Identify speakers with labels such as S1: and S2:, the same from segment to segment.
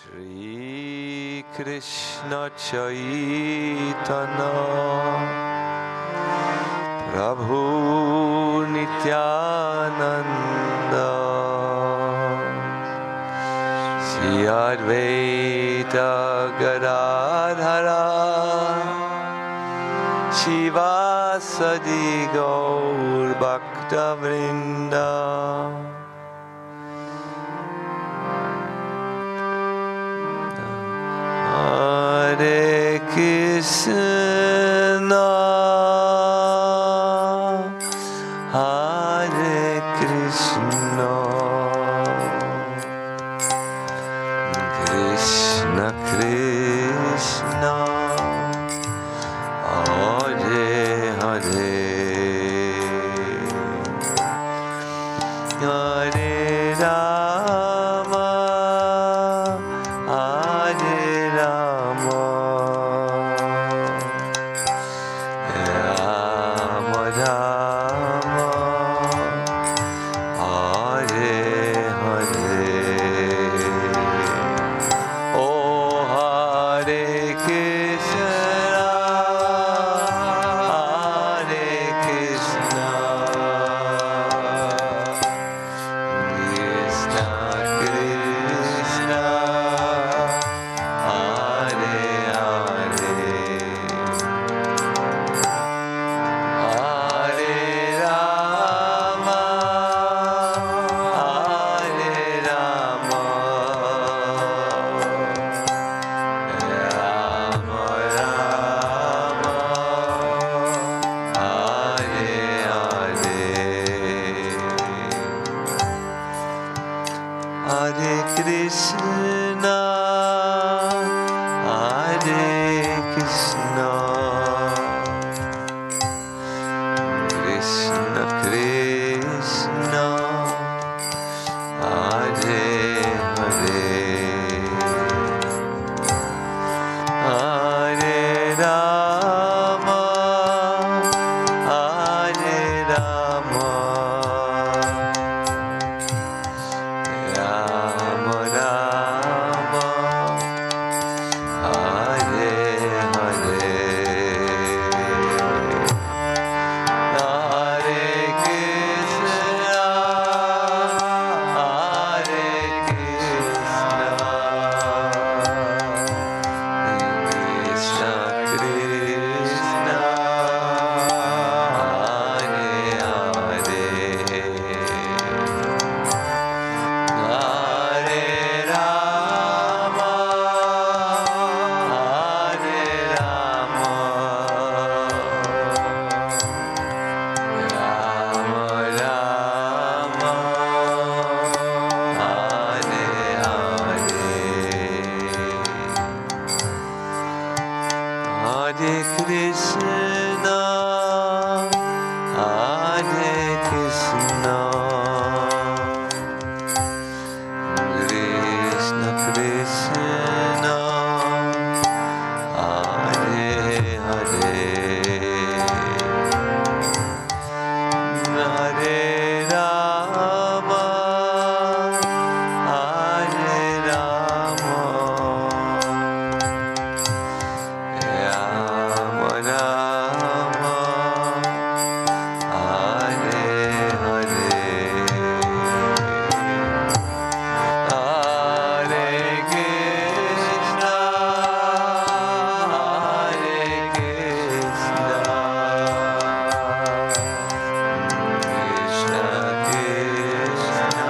S1: Shri Krishna Chaitanya Prabhu Nityananda Shri Advaita Gadadhara Shivasadi Gaur Bhakta Vrinda Hare Krishna, Hare Krishna, Krishna Krishna, Hare Hare, Hare Rama, Hare Rama, Rama Rama, Hare Hare. Oh, Hare Krishna, Hare Krishna, Krishna Krishna, Hare Hare, Hare Rama, Hare Rama, Rama Rama, Hare Hare. Hare Krishna, Hare Krishna, Krishna Krishna, Hare Hare, Hare Rama, Hare Rama, Rama Rama, Hare Hare, Hare Krishna, Hare Krishna, Krishna Krishna, Hare Hare, Hare Rama, Hare Rama, Rama Rama, Hare Hare, Hare Krishna, Hare Krishna, Krishna Krishna, Hare Hare, Hare Rama, Hare Rama, Rama Rama, Hare Hare, Hare Krishna, Hare Krishna, Krishna Krishna,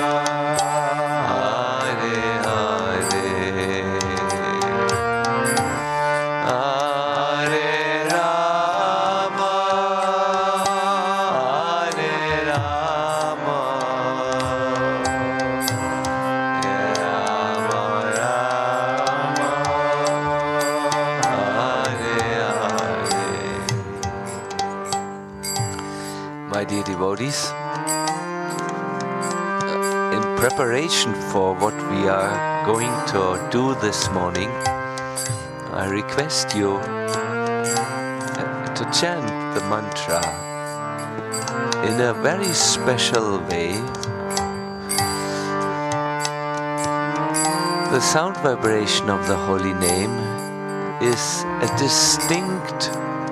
S1: Hare Hare, Hare Rama, Hare Rama, Rama Rama, Hare Hare. My dear devotees, in preparation for what we are going to do this morning, I request you to chant the mantra in a very special way The sound vibration of the holy name is a distinct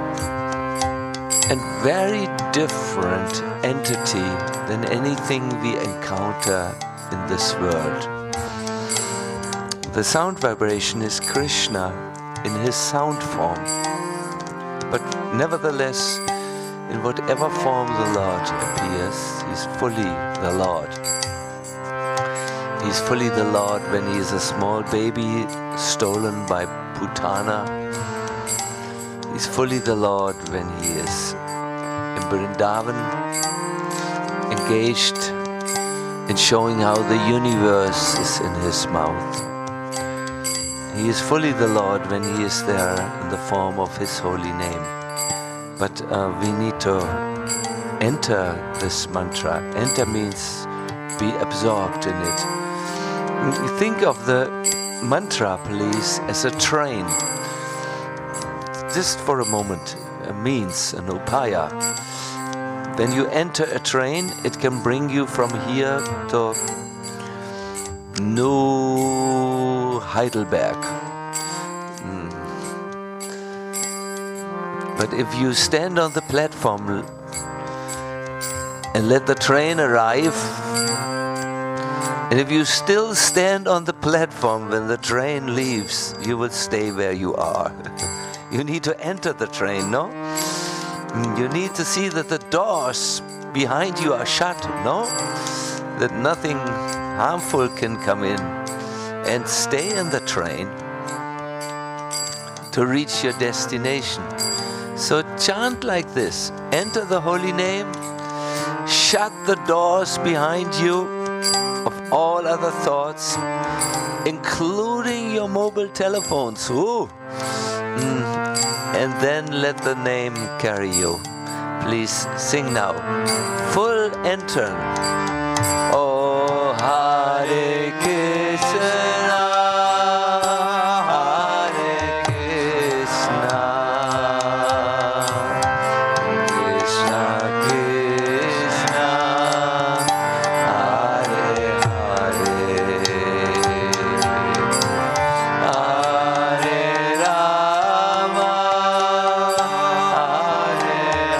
S1: and very different entity than anything we encounter in this world. The sound vibration is Krishna in his sound form, but nevertheless, in whatever form the Lord appears, he's fully the Lord. He's fully the Lord when he is a small baby stolen by Putana. He's fully the Lord when he is in Vrindavan, engaged in showing how the universe is in his mouth. He is fully the Lord when he is there in the form of his holy name. But we need to enter this mantra. Enter means be absorbed in it. Think of the mantra, please, as a train. Just for a moment, a means, an upaya. When you enter a train, it can bring you from here to New Heidelberg. But if you stand on the platform and let the train arrive, and if you still stand on the platform when the train leaves, you will stay where you are. You need to enter the train, no? You need to see that the doors behind you are shut, no? That nothing harmful can come in. And stay in the train to reach your destination. So chant like this. Enter the holy name. Shut the doors behind you of all other thoughts, including your mobile telephones. And then let the name carry you. Please sing now. Full enter. Oh, Hare Krishna, Hare Krishna, Krishna Krishna, Hare Hare, Hare Rama, Hare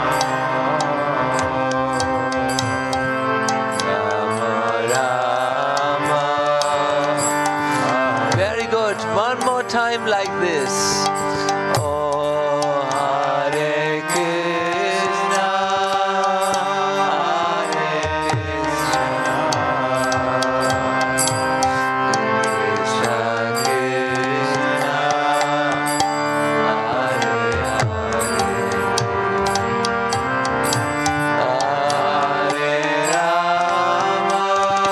S1: Rama. Very good. One more time like this. Oh, Hare Krishna, Hare Krishna, Krishna Krishna, Hare Hare, Hare Rama,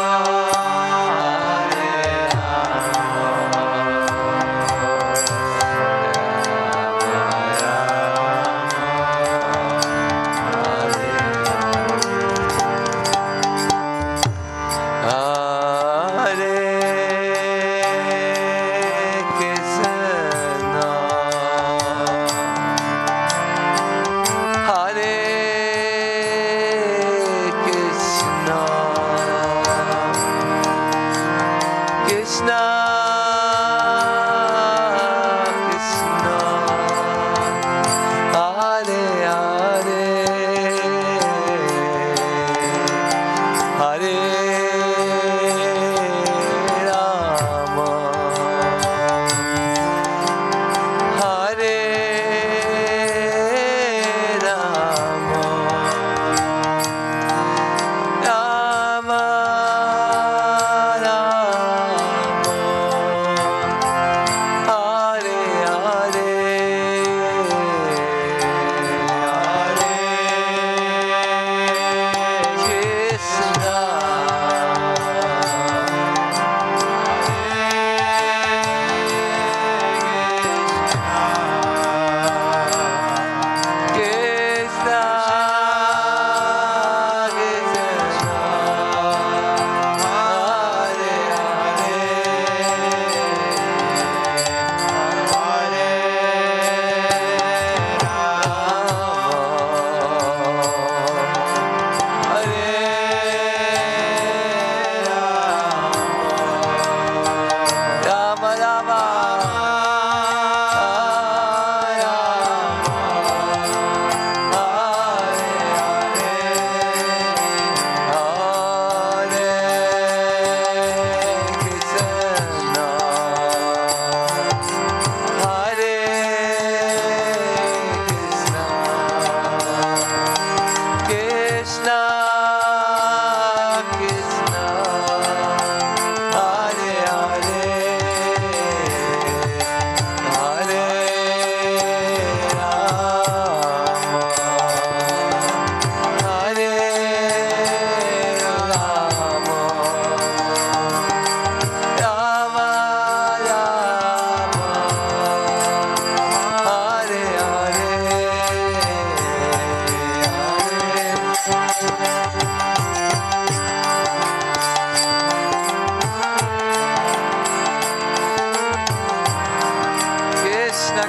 S1: Krishna Krishna, Hare Hare, Hare Rama, Hare Rama, Rama Rama,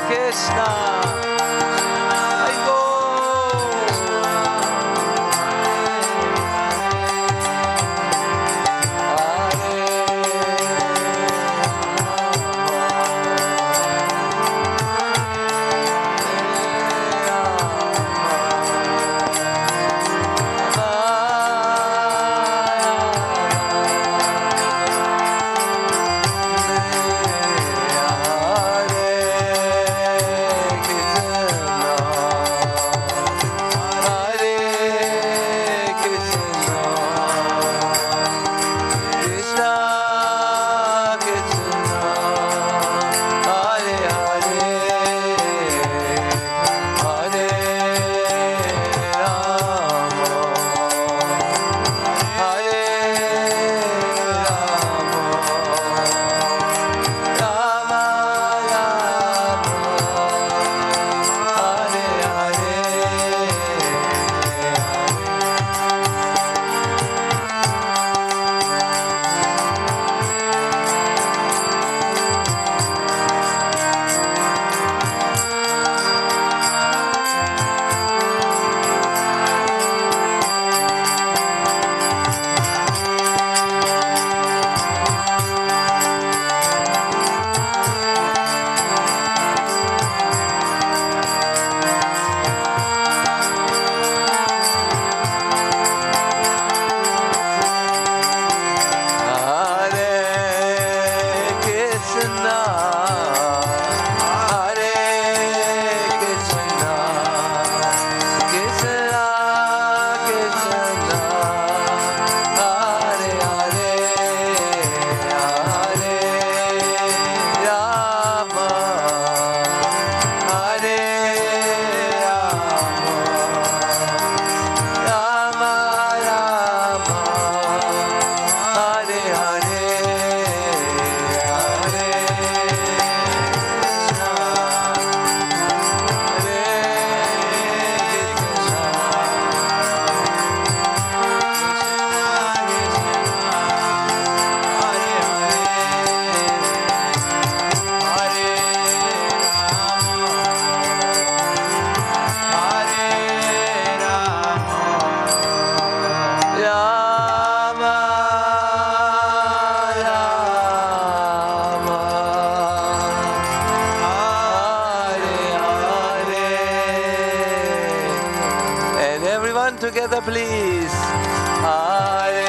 S1: Krishna. Together, please. Hare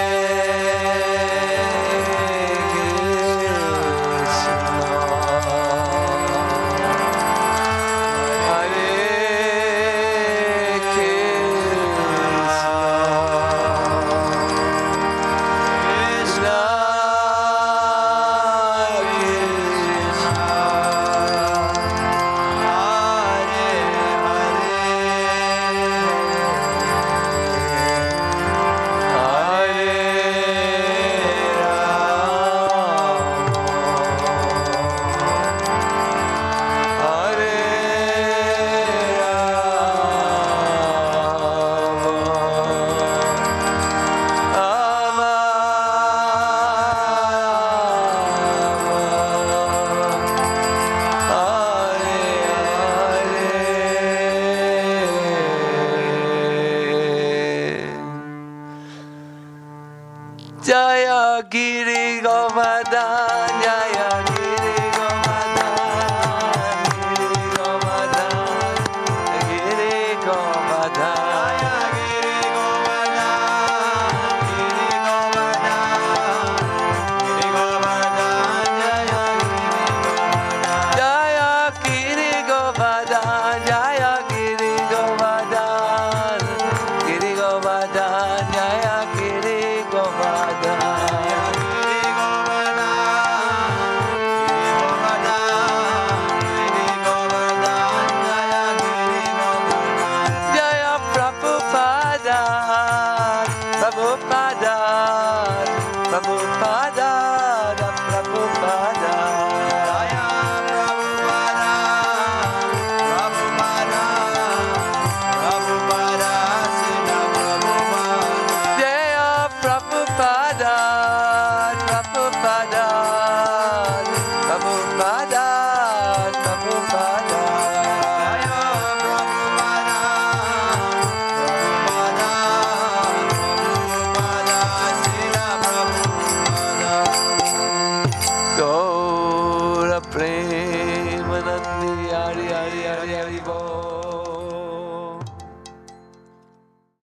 S1: Premanandi, Hari Hari Hari Hari Bol.